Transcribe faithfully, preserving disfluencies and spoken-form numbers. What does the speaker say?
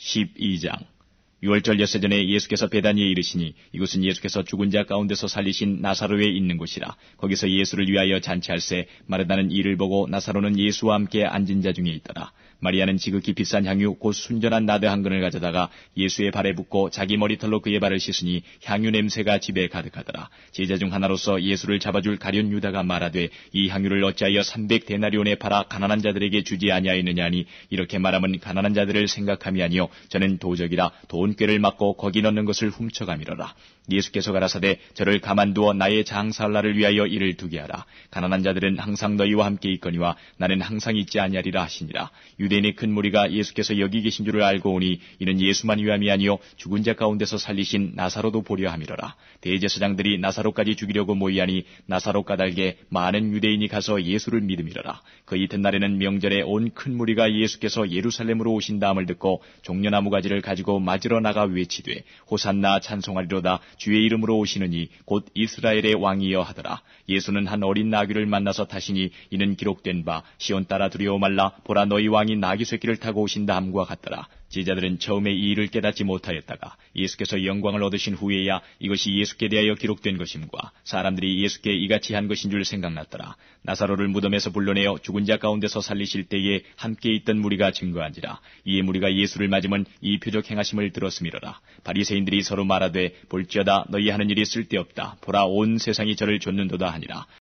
십이 장. 유월절 엿새 전에 예수께서 베다니에 이르시니 이곳은 예수께서 죽은 자 가운데서 살리신 나사로에 있는 곳이라. 거기서 예수를 위하여 잔치할새 마르다는 이를 보고 나사로는 예수와 함께 앉은 자 중에 있더라. 마리아는 지극히 비싼 향유 곧 순전한 나드 한 근을 가져다가 예수의 발에 붓고 자기 머리털로 그의 발을 씻으니 향유 냄새가 집에 가득하더라. 제자 중 하나로서 예수를 잡아줄 가룟 유다가 말하되 이 향유를 어찌하여 삼백 데나리온에 팔아 가난한 자들에게 주지 아니하였느냐 하니 이렇게 말하면 가난한 자들을 생각함이 아니요 저는 도적이라 돈꾀를 맞고 거기 넣는 것을 훔쳐가미러라. 예수께서 가라사대 저를 가만두어 나의 장사할 날을 위하여 이를 두게 하라. 가난한 자들은 항상 너희와 함께 있거니와 나는 항상 있지 아니하리라 하시니라. 유대인의 큰 무리가 예수께서 여기 계신 줄을 알고 오니 이는 예수만 위함이 아니요 죽은 자 가운데서 살리신 나사로도 보려 함이로라. 대제사장들이 나사로까지 죽이려고 모이하니 나사로 까닭에 많은 유대인이 가서 예수를 믿음이로라. 그 이튿날에는 명절에 온 큰 무리가 예수께서 예루살렘으로 오신다함을 듣고 종려나무 가지를 가지고 맞으러 나가 외치되 호산나 찬송하리로다 주의 이름으로 오시느니 곧 이스라엘의 왕이여 하더라. 예수는 한 어린 나귀를 만나서 타시니 이는 기록된 바 시온 따라 두려워 말라 보라 너희 왕이 나귀 새끼를 타고 오신다 함과 같더라. 제자들은 처음에 이 일을 깨닫지 못하였다가 예수께서 영광을 얻으신 후에야 이것이 예수께 대하여 기록된 것임과 사람들이 예수께 이같이 한 것인 줄 생각났더라. 나사로를 무덤에서 불러내어 죽은 자 가운데서 살리실 때에 함께 있던 무리가 증거한지라. 이에 무리가 예수를 맞으면 이 표적 행하심을 들었음이로라. 바리새인들이 서로 말하되 볼지어다 너희 하는 일이 쓸데없다. 보라 온 세상이 저를 좇는도다 하니라.